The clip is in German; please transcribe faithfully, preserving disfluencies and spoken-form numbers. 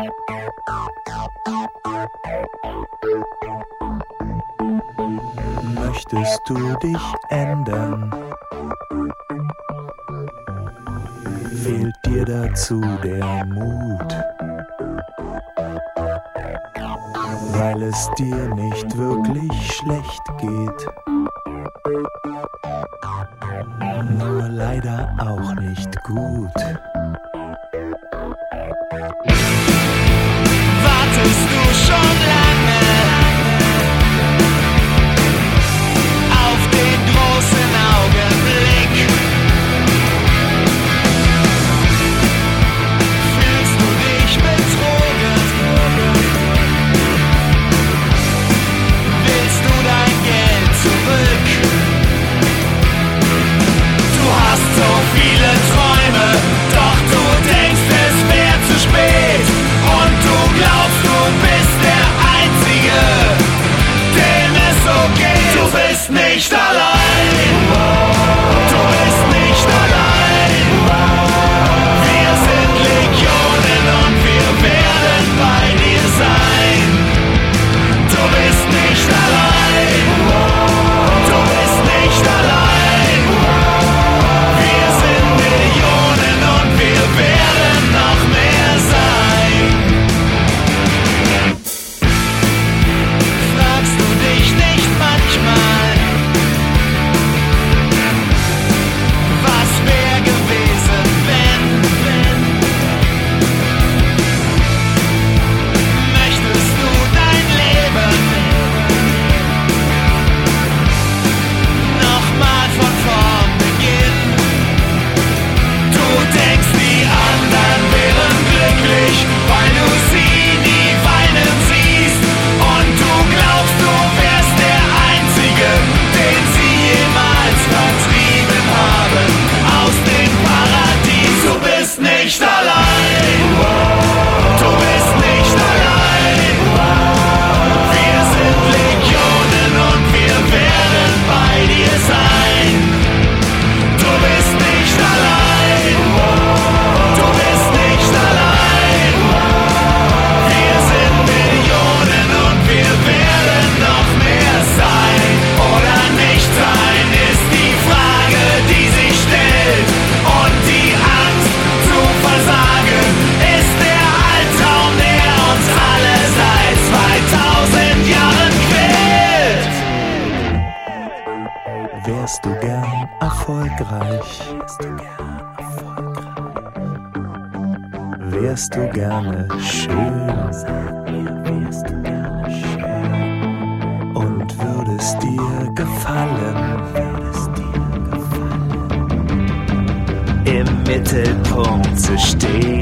Möchtest du dich ändern? Fehlt dir dazu der Mut? Weil es dir nicht wirklich schlecht geht, nur leider auch nicht gut. Wartest du schon lange auf den großen Augenblick? Fühlst du dich betrogen? Willst du dein Geld zurück? Du hast so viele Träume, doch du denkst, es wäre zu spät. Und du glaubst, du bist der Einzige, dem es so geht. Du bist nicht allein. Du bist nicht allein. Wir sind Legionen und wir werden bei dir sein. Du bist nicht allein. Du bist nicht allein. Wir sind Millionen und wir werden noch mehr sein. Fragst du dich nicht manchmal, was wär gewesen, wenn, wenn? Möchtest du dein Leben nochmal von vorn beginnen? Du denkst, die anderen wären glücklich, weil du sie nie weinen siehst. Und du glaubst, du wärst der Einzige, den sie jemals vertrieben haben aus dem Paradies. Du bist nicht allein. Du bist nicht allein. Wir sind Legionen und wir werden bei dir sein. Du bist nicht allein. Du bist nicht allein. Wir sind Millionen und wir werden noch mehr sein. Oder nicht sein ist die Frage, die sich stellt. Und die Angst zu versagen ist der Albtraum, der uns alle seit zweitausend Jahren quält. Wärst du gern erfolgreich? Wärst du gerne schön? Und würdest dir gefallen? Im Mittelpunkt zu stehen?